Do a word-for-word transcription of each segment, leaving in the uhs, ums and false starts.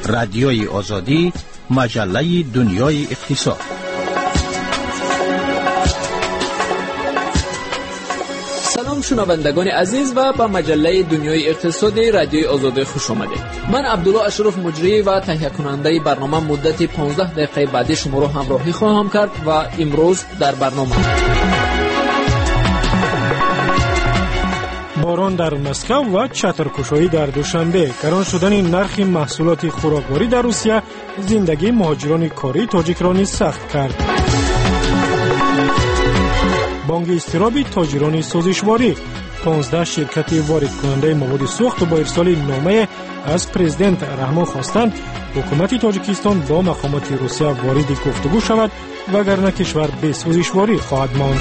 رادیوی آزادی، مجله دنیای اقتصاد. سلام شنوندگان عزیز و به مجله دنیای اقتصادی رادیوی آزادی خوش آمدید. من عبدالله اشرف مجری و تهیه کننده برنامه مدت پانزده دقیقه بعدی شما را همراهی خواهم کرد و امروز در برنامه باران در مسکو و چترکشایی در دوشنبه، گران شدن نرخ محصولات خوراکواری در روسیه زندگی مهاجران کاری تاجیک را نیز سخت کرد. بانک اضطرابی تاجران سازشواری، پانزده شرکت وارد کننده مواد سوخت با ارسال نامه از پرزیدنت رحمان خواستند حکومت تاجیکستان با مقامات روسیه وارد گفتگو شود وگرنه کشور به سازشواری خواهد ماند.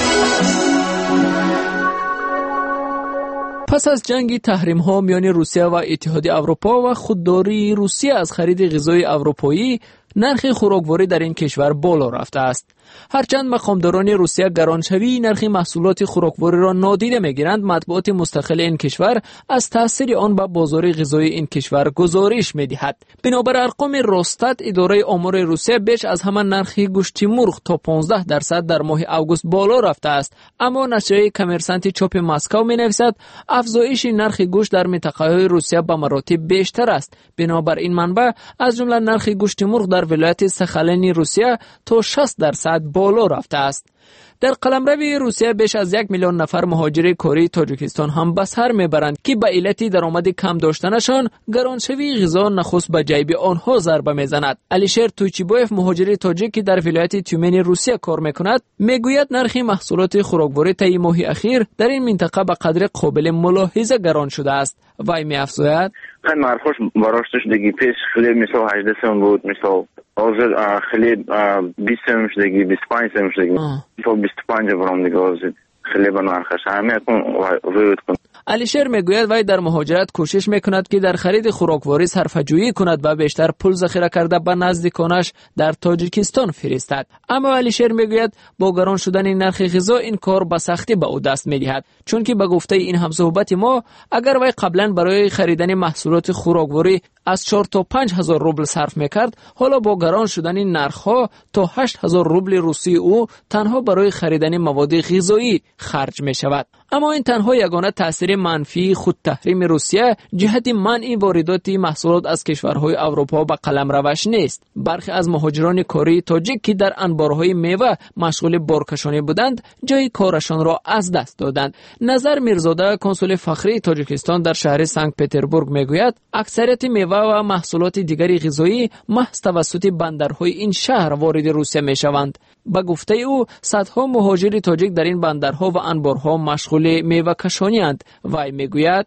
پس از جنگ تحریم ها میان روسیه و اتحادیه اروپا و خودداری روسیه از خرید غذای اروپایی، نرخ خوراکواری در این کشور بالا رفته است. هرچند مقامداران روسیه گرانشوی نرخ محصولات خوراکواری را نادیده میگیرند، مطبوعات مستقل این کشور از تاثیر آن به بازار غذایی این کشور گزارش میدهد. بنابر ارقام روستات، اداره آمار روسیه بیش از همان نرخ گوشت مرغ تا پانزده درصد در ماه آگوست بالا رفته است. اما نشریه کامرسانت چاپ مسکو مینویسد افزایش نرخ گوشت در منطقه‌های روسیه به مراتب بیشتر است. بنابر این منبع از جمله نرخ گوشت مرغ در ولایت ساخالین روسیه تا شصت درصد بالا رفته است. در قلمرو روسیه بیش از یک میلیون نفر مهاجر کاری تاجیکستان هم به سر میبرند که به علت درآمد کم داشتنشان گرانشوی غذا نخست به جیب آنها ضربه میزند. علیشیر تویچیبویف، مهاجر تاجیک که در ولایت تیومن روسیه کار میکند، میگوید نرخ محصولات خوراکواری طی ماه اخیر در این منطقه به قدر قابل ملاحظه گران شده است. وی می‌افزاید خیلی مرخوش باراستش دیگه پیش خیلی مثل هجده سم بود، مثل آزد خیلی بیست سم شدگی، بیست پنج سم شدگی، مثل بیست پنج برام دیگه آزد خیلی به نرخش همه کن روید کن. علیشیر میگوید وی در مهاجرت کوشش میکند که در خرید خوراکواری صرفه‌جویی کند و بیشتر پول ذخیره کرده به نزدیکانش در تاجیکستان فرستد. اما علیشیر میگوید با گران شدن نرخ غذا این کار به سختی به او دست میدهد، چون که به گفته این همصحبت ما، اگر وی قبلا برای خریدن محصولات خوراکواری از چهار تا پنج هزار روبل صرف میکرد، حالا با گران شدن نرخ‌ها تا هشت هزار روبل روسی او تنها برای خریدن مواد غذایی خرج می شود. اما این تنها یگانه تاثیر منفی خود تحریم روسیه جهت منع واردات محصولات از کشورهای اروپا به قلمروش نیست. برخی از مهاجران کاری تاجیک که در انبارهای میوه مشغول بارکشانی بودند، جای کارشان را از دست دادند. نظر میرزاده، کنسول فخری تاجیکستان در شهر سنت پترزبورگ میگوید اکثریت میوه و محصولات دیگری غذایی محض توسط بندرهای این شهر وارد روسیه میشوند. با گفته او صدها مهاجر تاجیک در این بندرها و انبارها مشغول میوه کشانی اند. وی میگوید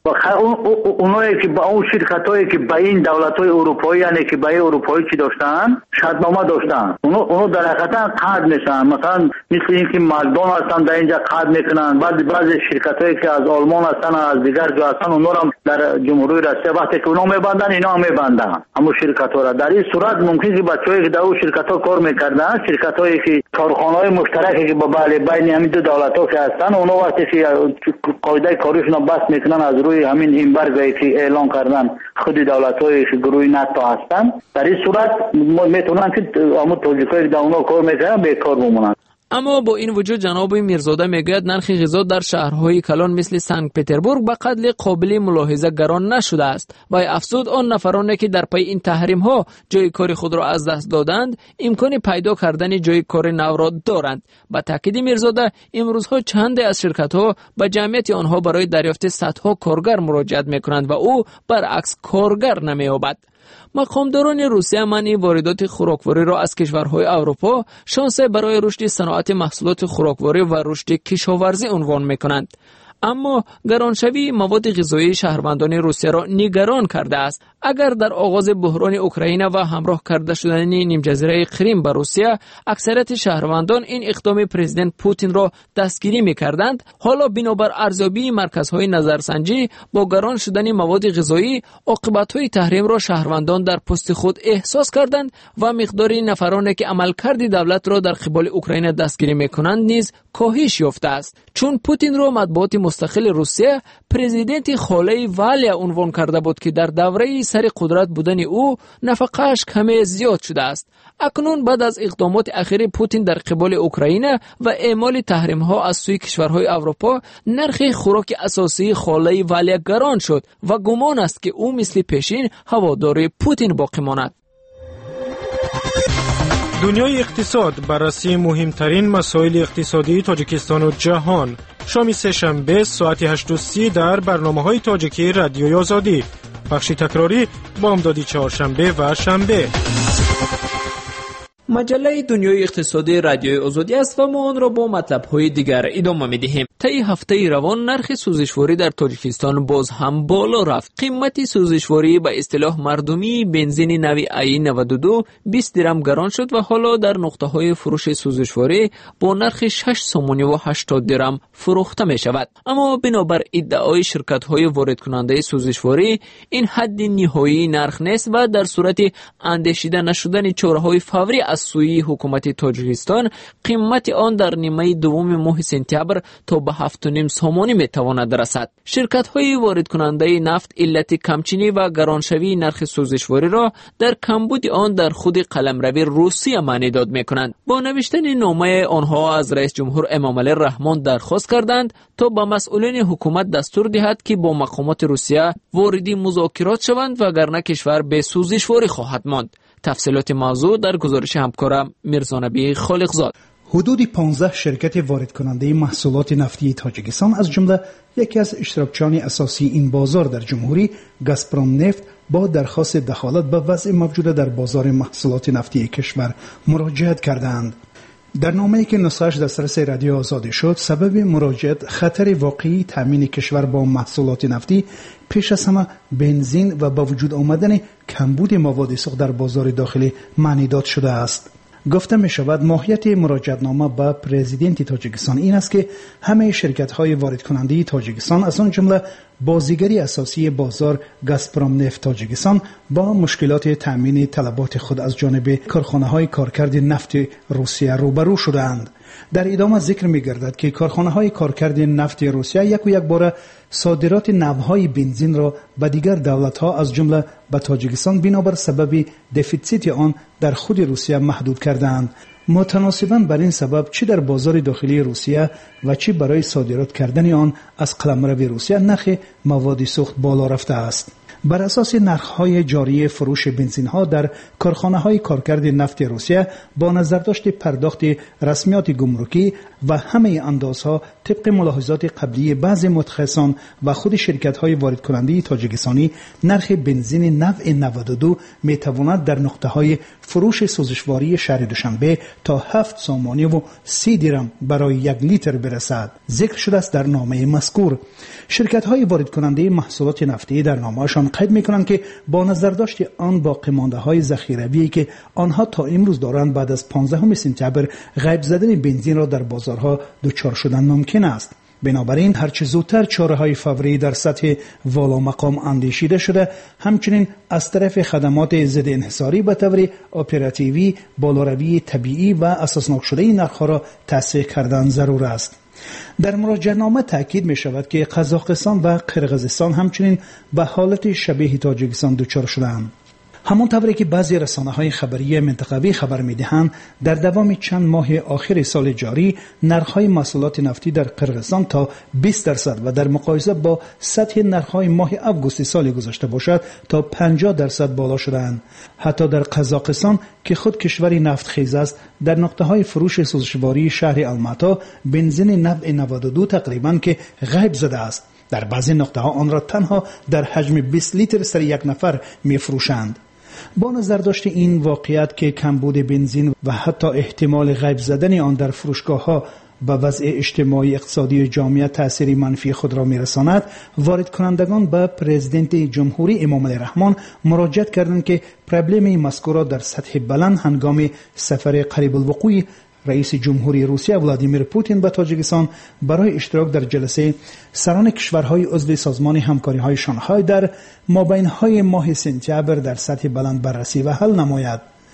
اونایی که با اون شرکتایی که با این دولت‌های اروپایی یعنی که با اروپایی چی داشتن شرطنامه داشتن، اونو اونو در حقیقت قرض میشن. مثلا مثل اینکه مالدون هستن در اینجا قرض میکنن، بعد بعضی شرکتایی که از آلمان هستن از دیگر جا هستن اونها هم در جمهوری روسیه وقتی که اونا میبندن اینا هم میبندن اما شرکت‌ها را. در این صورت ممکنه که بچه‌ای که در اون شرکت‌ها کار میکردن، شرکتایی که کارخانه‌های مشترکی که با بله بین همین دو دولت‌ها که هستن، اونا وقتی که قاعده کارشون بس میکنن از روی همین این برگایی که اعلان کردن خود دولت‌های گروه ناتو هستن، در این صورت میتونن که همون تاجیکایی در اونا کار میکنن بیکار بمونن. اما با این وجود جناب میرزاده میگوید نرخ غذا در شهرهای کلان مثل سنت پترزبورگ به قدر قابل ملاحظه گران نشده است و افزود آن نفرانی که در پی این تحریم ها جای کار خود را از دست دادند امکان پیدا کردن جای کار نو را دارند. با تاکید میرزاده امروزها چند از شرکت ها به جمعیت آنها برای دریافت صدها کارگر مراجعت میکنند و او برعکس کارگر نمییابد. مقامداران روسیه منع واردات خوراکواری را از کشورهای اروپا شانس برای رشد صنعت محصولات خوراکواری و رشد کشاورزی عنوان میکنند. اما گرانشوی مواد غذایی شهروندان روسیه را نگران کرده است. اگر در آغاز بحران اوکراین و همراه کرده شدن نیم جزیره کریم به روسیه اکثریت شهروندان این اقدام پرزیدنت پوتین را دستگیری می‌کردند، حالا بنابر ارزیابی مرکزهای نظرسنجی با گران شدن مواد غذایی عاقبت‌های تحریم را شهروندان در پست خود احساس کردند و مقدار نفرانی که عملکرد دولت را در قبال اوکراین دستگیری می‌کنند نیز کاهش یافته است. چون پوتین را مطبوعات مستقل روسیه پرزیدنت خاله والیا عنوان کرده بود که در دوره سر قدرت بودن او نفقه‌اش کمی زیاد شده است. اکنون بعد از اقدامات اخیر پوتین در قبال اوکراین و اعمال تحریم‌ها از سوی کشورهای اروپا، نرخ خوراک اساسی خاله والیا گران شد و گمان است که او مثل پیشین هوادار پوتین باقی ماند. دنیای اقتصاد، بررسی مهمترین مسائل اقتصادی تاجیکستان و جهان. شام سه شنبه ساعت هشت و سی در برنامه‌های تاجیکی رادیوی آزادی. بخش تکراری بامدادی چهارشنبه و شنبه. مجله دنیای اقتصادی رادیوی آزادی است و ما آن را با مطلب‌های دیگر ادامه می‌دهیم. طی هفته روان نرخ سوزشواری در تاجیکستان باز هم بالا رفت. قیمت سوزشواری به اصطلاح مردمی بنزین نوع ای نود و دو بیست درم گران شد و حالا در نقطه‌های فروش سوزشواری با نرخ شش سومانی و هشتاد درم فروخته می‌شود. اما بنابر ادعای شرکت‌های وارد کننده سوزشواری این حد نهایی نرخ نیست و در صورت اندیشیده نشدن چاره‌های فوری از سوی حکومت تاجیکستان قیمت آن در نیمه دوم ماه سپتامبر تا به هفت و نیم سومانی میتواند رسد. شرکت‌های وارد کننده نفت علت کمچینی و گرانشوی نرخ سوزشواری را در کمبود آن در خود قلمرو روسیه معنی داد میکنند. با نوشتن نامه آنها از رئیس جمهور امامعلی رحمان درخواست کردند تا به مسئولین حکومت دستور دهد که با مقامات روسیه وارد مذاکرات شوند وگرنه کشور به سوزشواری خواهد ماند. تفصیلات موضوع در گزارش همکارم میرزانبی خالقزاد. حدود پانزده شرکت وارد کننده محصولات نفتی تاجیکستان از جمله یکی از اشتراکچیان اساسی این بازار در جمهوری گازپروم نفت با درخواست دخالت به وضع موجود در بازار محصولات نفتی کشور مراجعت کردند. در نامه‌ای که نسخه‌اش دسترس رادیو آزادی شد، سبب مراجعت خطر واقعی تامین کشور با محصولات نفتی، پیش از همه بنزین و با وجود آمدن کمبود مواد سوخت در بازار داخلی معنی داد شده است. گفته می شود ماهیت مراجعتنامه به پرزیدنت تاجیکستان این است که همه شرکت‌های وارد کننده تاجیکستان از آن جمله بازیگری اساسی بازار گازپروم نفت تاجیکستان با مشکلات تامین طلبات خود از جانب کارخانه‌های کارکرد نفت روسیه روبرو شدند. در ادامه ذکر می گردد که کارخانه‌های کارکرد نفت روسیه یک و یک بار صادرات نوهای بنزین را به دیگر دولت‌ها از جمله به تاجیکستان بنابر سبب دفیسیت آن در خود روسیه محدود کردند. متناسباً بر این سبب چه در بازار داخلی روسیه و چه برای صادرات کردن آن از قلمرو روسیه نرخ مواد سوخت بالا رفته است. بر اساس نرخ‌های جاری فروش بنزین‌ها در کارخانه‌های کارکرد نفت روسیه با نظرداشت پرداخت رسمیات گمرکی و همه اندازها طبق ملاحظات قبلی بعضی متخصصان و خود شرکت‌های وارد کننده تاجیکستانی، نرخ بنزین نوع نود و دو می‌تواند در نقطه‌های فروش سوزشواری شهر دوشنبه تا هفت سومانی و سی درم برای یک لیتر برسد. ذکر شده است در نامه مذکور. شرکت‌های وارد کننده محصولات نفتی در نامه‌شان قید می‌کنند که با نظرداشت آن باقی مانده‌های ذخیروی که آنها تا امروز دارند، بعد از پانزدهم سپتامبر غیب زدن بنزین را در بازارها دچار شدن ممکن است. بنابراین هرچه زودتر چاره‌های فوری در سطح والا مقام اندیشیده شده، همچنین از طرف خدمات ضد انحصاری به طور اپراتیوی بالاروی طبیعی و اساسناک شده نرخ‌ها را تصحیح کردن ضرور است. در مراجعه‌نامه تاکید می شود که قزاقستان و قرقیزستان همچنین به حالت شبیه تاجیکستان دچار شدند. همانطوری که بعضی رسانه‌های خبری منطقوی خبر می‌دهند، در دوام چند ماه آخر سال جاری نرخ‌های محصولات نفتی در قرقیزستان تا بیست درصد و در مقایسه با سطح نرخ‌های ماه آگوست سال گذشته باشد تا پنجاه درصد بالا شدند. حتی در قزاقستان که خود کشوری نفتخیز است، در نقطه‌های فروش سوزشواری شهر الماتا بنزین نوع نود و دو تقریباً که غیب زده است. در بعضی نقطه‌ها آن را تنها در حجم بیست لیتر سر یک نفر می‌فروشند. با نظر داشت این واقعیت که کمبود بنزین و حتی احتمال غیب زدن آن در فروشگاه‌ها به وضع اجتماعی اقتصادی جامعه تأثیر منفی خود را می‌رساند، وارد کنندگان به پرزیدنت جمهوری امامعلی رحمان مراجعت کردند که پرابلم مذکور را در سطح بلند هنگام سفر قریب الوقوع رئیس جمهوری روسیه ولادیمیر پوتین به تاجیکستان برای اشتراک در جلسه سران کشورهای عضو سازمان همکاری‌های شانگهای در مابین‌های ماه سپتامبر در سطح بلند بررسی و حل نماید.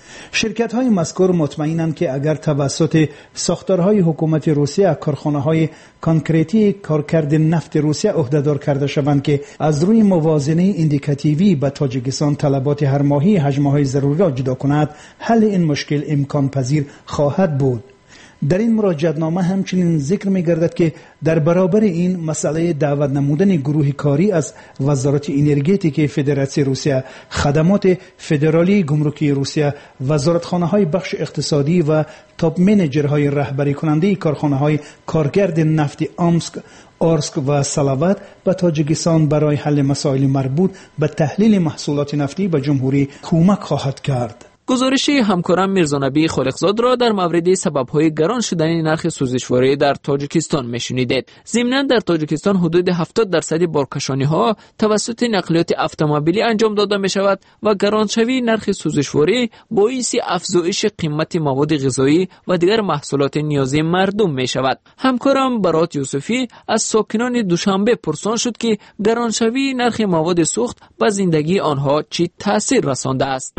شرکت های مذکور مطمئنند که اگر توسط ساختارهای حکومت روسیه کارخانه های کانکریتی کارکرد نفت روسیه عهدهدار کرده شوند که از روی موازنه ایندیکاتیوی به تاجیکستان طلبات هر ماهی حجمه های ضروری را جدا کند، حل این مشکل امکان پذیر خواهد بود. در این مراجعتنامه همچنین ذکر می گردد که در برابر این مسئله دعوت نمودن گروه کاری از وزارت انرژتیک فدراسیون روسیه، خدمات فدرالی گمرکی روسیه، وزارتخانه های بخش اقتصادی و تاپ منیجرهای رهبری کننده کارخانه های کارگرد نفت آمسک، آرسک و سلاوت به تاجیکستان برای حل مسائل مربوط به تحلیل محصولات نفتی به جمهوری کمک خواهد کرد. گزارش همکارم میرزانبی خالقزاد را در مورد سبب‌های گران شدن نرخ سوزشواری در تاجیکستان میشنیدید. ضمناً در تاجیکستان حدود هفتاد درصد بارکشانی‌ها توسط نقلیات اتومبیلی انجام داده می‌شود و گرانشوی نرخ سوزشواری باعث افزایش قیمت مواد غذایی و دیگر محصولات نیازی مردم می‌شود. همکارم برات یوسفی از ساکنان دوشنبه پرسان شد که گرانشوی نرخ مواد سوخت به زندگی آنها چه تأثیر رسانده است.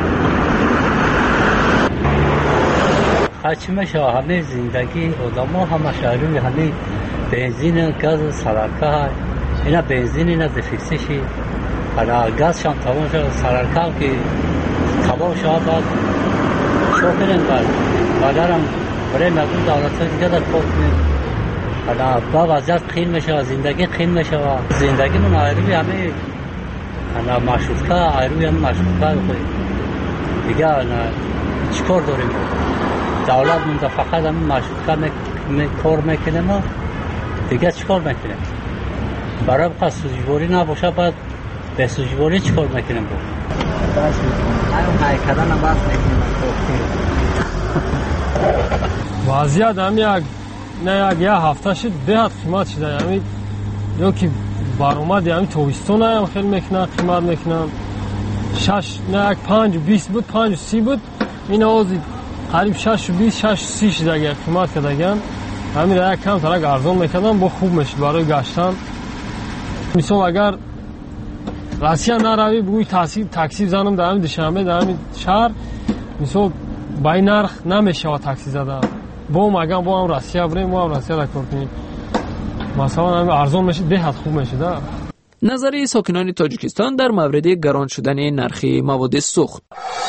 هرچی میشه همه زندگی آدم ها همه شهروی همه بنزین گاز سرکه اینا بنزین اینا دفیکسیشی حالا گاز شان تمام شد سرکه که تمام شد بعد شوفرن بعد بعدم برای مردم دولت دیگه در پاک می حالا با وضعیت خیل میشه زندگی خیل میشه زندگی من عیروی همه حالا مشروطه عیروی همه مشروطه دیگه چیکار داریم دولت من فقط هم مشروطه کار میکنه ما دیگه چیکار میکنه برای بخواه سوزشواری نباشه باید به سوزشواری چیکار میکنه با وضعیت هم یک نه یک یه هفته شد ده قیمت شده یعنی یا که برآمد یعنی تویستون هم خیلی میکنه قیمت میکنه شش نه یک پنج و بیست بود پنج و سی بود این آوازی قریب شش و بیست شش و سی شده اگر قیمت کردگن همین را یک کم ترک ارزان میکردن با خوب میشد برای گشتن. مثلا اگر راسیه نروی بگوی تاکسی زنم در همین دوشنبه در همین شهر مثلا با این نرخ نمیشه و تاکسی زدن با هم اگر با هم راسیه بریم با هم راسیه را کار کنیم مثلا همین ارزان میشه ده خوب میشه. نظری ساکنان تاجیکستان در مورد گران شدن نرخ مواد سوخت.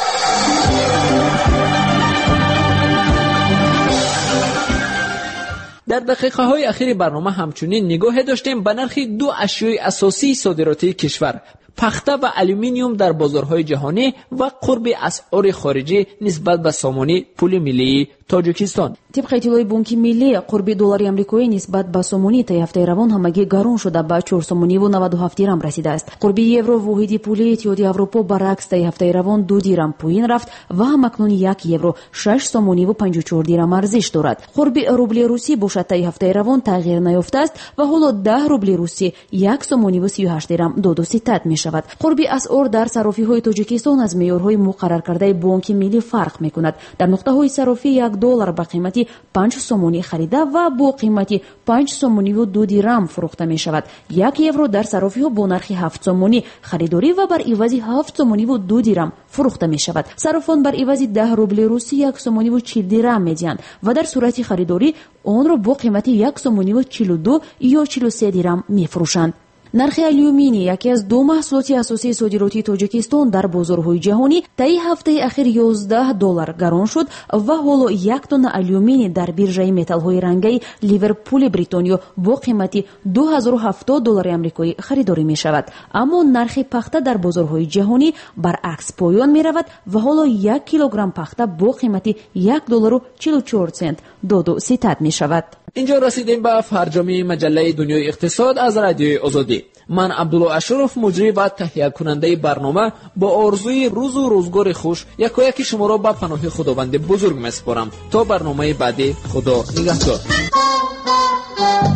در دقیقه های اخیر برنامه همچنین نگاه داشتیم به نرخ دو اشیای اساسی صادراتی کشور، پخته و الومینیوم در بازارهای جهانی و قرب اسعار خارجی نسبت به سامانه پول ملی تاجیکستان. طبق اطلاع بانک ملی قرب دلار آمریکایی نسبت به سامانه طی هفته روان همگی گران شده به چهار سامانی و نود و هفت درم رسیده است. قرب یورو واحد پول اتحادیه اروپا برعکس طی هفته روان دو درم پایین رفت و همکنون یک یورو شش سامانی و پنجاه و چهار درم ارزش دارد. قرب روبل روسی باشد طی هفته روان تغییر نیافته است و حالا ده روبل روسی یک سامانی و سی و هشت درم دو دو ستد می شود. قرب اسعار در صرافی‌های تاجیکستان از معیارهای مقرر کرده بانک ملی فرق می‌کند. در نقطه‌های صرافی یک دلار با قیمت پنج سومونی خریده و با قیمت پنج سومونی و دو درم فروخته می‌شود. یک یورو در صرافی‌ها با نرخ هفت سومونی خریداری و بر عوض هفت سومونی و دو درم فروخته می‌شود. صرافان بر عوض ده روبل روسی یک سومونی و چهل درم می‌دهند و در صورت خریداری آن را با قیمت یک سومونی و چهل و دو یا چهل و سه درم می‌فروشند. نرخ الومینی یکی از دو محصولات اساسی صادراتی تاجیکستان در بازارهای جهانی طی هفته اخیر یازده دلار گران شد و حالا یک تن الومینی در بیرژه متال‌های رنگی لیورپول بریتانیا با قیمت دو هزار و هفتاد دلار آمریکایی خریداری می شود. اما نرخ پخته در بازارهای جهانی برعکس پایان می رود و حالا یک کیلوگرم پخته با قیمت یک دلار و چهل و چهار سنت دو دو ستد می شود. اینجا رسیدیم به فرجامی مجله دنیای اقتصاد از رادیوی آزادی. من عبدالله اشرف مجری و تهیه کننده برنامه با آرزوی روز و روزگار خوش یکایک شما را به پناه خداوند بزرگ میسپارم تا برنامه بعدی. خدا نگهدار.